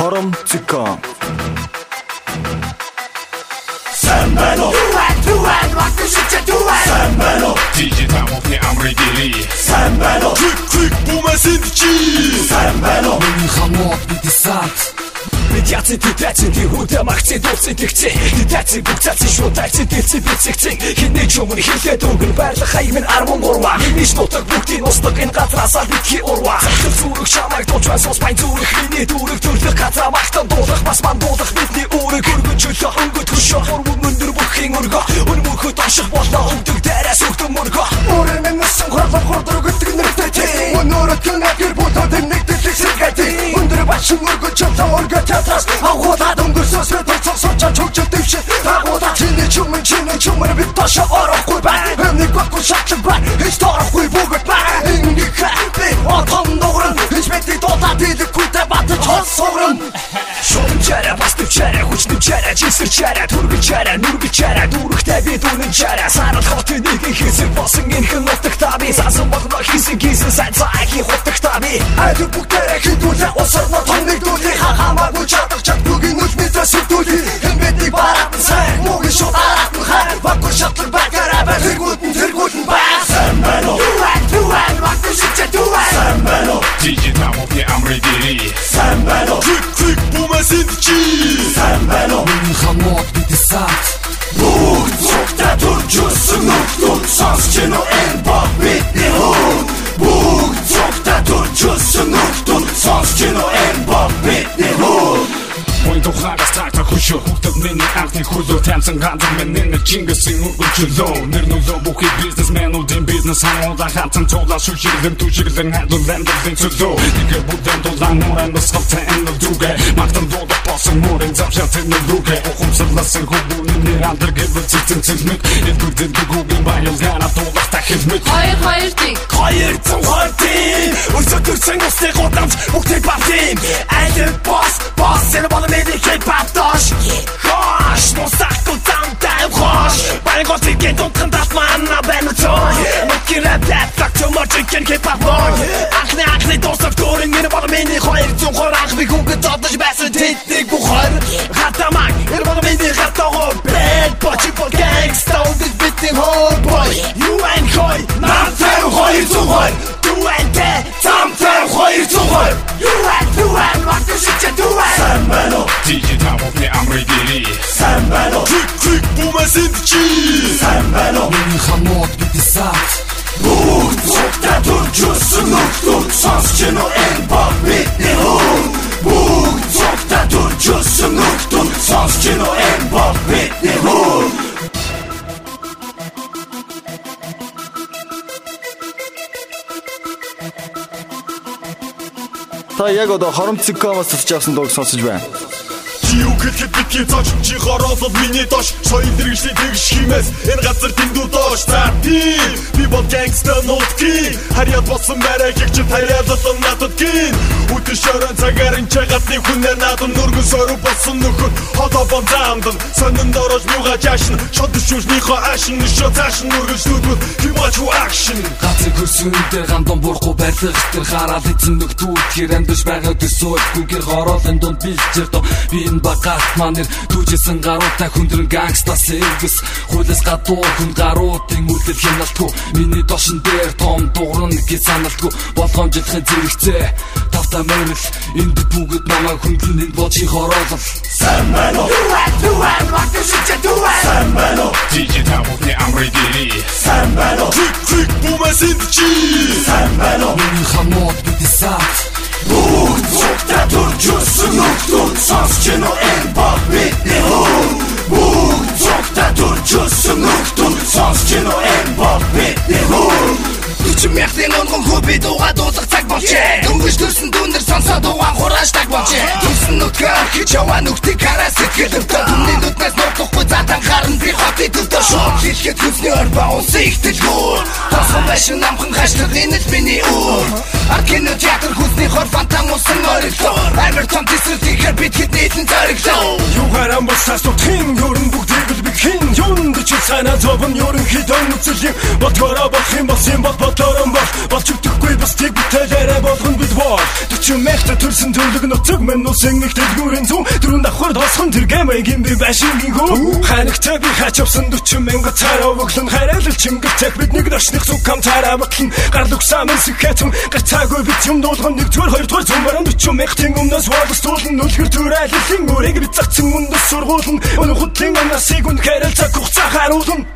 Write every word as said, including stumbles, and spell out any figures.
хоромцгом. Сайн байна уу? Түвэн вакт шичэ түвэн. Сайн байна уу? Digital мовны амридили. Сайн байна уу? Click click бумасин чи. Сайн байна уу? Миний хамот би десант. Медиаци тэтаци дихута махци дуци тэгци тэтаци бүгцаци шуудайци дэлци бицэгцэн хинэ чумын хэлээд өнгөр байрлах хаягмын армун гурва миний нутаг бүгдийн устдаг энэ газраасаа битгий урва захир зүрх чамайг дуулж сонс байн зүрх миний дүүрэг төрлөх газар махтан дуулах бас мандуулах бидний үүрэг өргөн чөлөө өнгөт хөшөө хурмын мөндөр бүхийн өргөө өнмөрхөд ашиг болоо өвдөг дээрээс өгдөг мөргөө Өөрөөр минсан хурал хурдар өгдөг нэртэй чи өнөөрөд гэнэ гэр бүтээд нэгдэл хэсэгтэй өндөр башин өргөж чөлөө өргөж Тас агуулаад өнгөрсөн светэр цогцолж чөгчөд дэвш агуулаад чиний чумын чиний чумын бид таш орохгүй бай нэг баггүй шатлаг бай heç торохгүй бүгд бай ингээд би отон ногрон heç мэдээ дуудаад идэхгүй тэ бат чос согрон шоу чара бастив чара хүчтэй чара жисэр чара түргэн чара нүргэн чара дүүрэгтэй би дүүнэн чара сарал хотын нэг хэсэг босон энхэн нутагт таби сасан болгоо хийсэн гисэн сайн цааги хотогт таби айд бүгдээ хэдүүлээ усарна тоног дүүли хахамаагүй чадах чадгүйгийн үл мэдээ сүтүүли хэмэдэг бараан сайн мөг шудараад хаа баггүй шатлаг багаараа тэргүүдэн тэргүүдэн баа сайн байна уу түвэн түвэн вакт шичэ түвэн сайн байна уу Digital мовны амридили. сайн байна уу Click click бумасин чи. сайн байна уу Миний хамот би десант. бүгд цогтой төржсөн нөхдөд сонсч гэнэ энэ баг бидний хөө бүгд цогтой төржсөн нөхдөд сонсч гэнэ энэ баг бидний хөө Мой тухайгаас тартах хөшөө хүүхдүүд миний анхны хөлөө таньсан ганц миний чингэсэн үргэлжлөө нэр нөлөө бүхий бизнесмэнүүдийн бизнес хамуулан хатсан цуглаа шүшиглэн түшиглэн хадуулан дэвэн цөлөө нэгэ бүдэн дулаан мөрэн нусгалтай энэ дүгэ мартан дуудах босон мөрэн завшаа тэний дүгэ ухамсарласан хөвгүүний андэр гэвэл цэцэн цэлмэг элбүрдэн дүгүүгийн баялгаана дуулах тахилмэг Хоёр хоёр тиг Хоёр зам хоёр тим өсөдөрсөн усны гудамж бүгдээ бартим айд бос бос энэ бол миний хипхоп дош хош мусаку замтай хош барингот тиген тутхан татмана бэнцой мокира платфак чомочкен хипхоп бой ахны ахны досок төрин энэ бол миний хоёр зам хоёр ах би хүүхэд додож байсан тэтник бухар хатамак энэ бол миний хатаго бэд бочи бол гангста үгд битний хой бой you and хой намтай хоёр зам хоёр you and замтай хоёр зам хоёр you and you and what you should do сайн байна уу Digital мовны амридили. сайн байна уу Click click бумасин чи. сайн байна уу Миний хамот би десант. бүгд цогтой төржсөн нөхдөд сонсч гэнэ энэ баг бидний хөө бүгд цогтой төржсөн нөхдөд сонсч гэнэ энэ баг бидний хөө Та яг одоо хоромцгомоос тусч авсан дууг сонсож байна. Чи юу гэхэд битгий цааш чи хороолол миний дош соёл дэргэжлийн тэгш химээс энэ газар дэндүү доош за тийм би бол гангста нутгийн харьяат болсон мэрэг чи таяалал надад гин үтэн шорон цагаар энэ чагатны хүнээр надад нүргэн сорог болсон нөхөр холоо бонзаамдан сонин дорож мууга жашин шод шүжнийхөө ашин шо цааш нүргэлжлүүдвэл химач action Гацэг хөсөндөө гандон бурахгүй барилга тэр хараад эзэн нөхдүүд тэр амьдж байгаа төсөөлгүй гэр хороолын дунд бэлчээр доо би энэ багаас манер түүжсэн гаруутай хүндрэн гангста сервис хуулиас гадуур хүн гаруудын үлдэл хяналтгүй миний дошин дээр том дуурн гэж саналтгүй болгоомжлохын зэрэгцээ тавтаа мөрөл энд бүгд намайг хүндлэн энд бочи хороолол сайн байна уу Түвэн what you should do сайн байна уу Digital мовны амридили. сайн байна уу Click click бумасин чи. сайн байна уу Миний хамот би десант. бүгд цогтой төржсөн нөхдөд сонсч гэнэ энэ баг бидний хөө бүгд цогтой төржсөн нөхдөд сонсч гэнэ энэ баг бидний хөө Чимэхтэн онгон хөби дууга дуулах цаг болжээ Дөнгөж төрсөн дүндэр сонсоо дуугаан хураашдаг болжээ Төрсөн нүтгэр хич яваа нүхтийг хараа сэтгэл өвдөө Дүмний нүднээс нуурлахгүй затан харан би хотын төвдөө Шууд хэлэхэд хүнсний орба унсан ихтэлгүүр Тосхон байшин намхан хашлаг энэ л миний үр Арт кино театр хүнсний хор фантам усан ориглоо Амар том тесрэл тийхэр бид хэд нийтэн зориглоо Юу харам басаас тутхин хөрөн бүгдийг л би хин юунд ч санаа зовн ерөн хитэн нүцлийн Батгаараа болох юм бас юм бол бодлорон бол Болж өгдөхгүй бас тийг бүтээлээрээ болгон бид бол Төчөн мэхтэ төрсөн төлөг нуцэг мен усын их дэлгүүрэн зүү дөрөв давхар тосхон тэр гэмэгийн би башингийн хөө ханагтай би хачвсан дөрвөн мянга цараа өглөн харайлал чингэртэх бид нэг дашных зүг камтараа батлан гарлуг самын сэхэтэн гацаагүй бид юм дуулган нэг зүгээр хоёр дугаар зүүн дөрвөн мянга тэн өмнөөс боолстуулан нүлгэр төрайлын өрийг бид загцсан үндэс сургуулн өнө хутлын насыг үн харилцаа хугацаа харуулна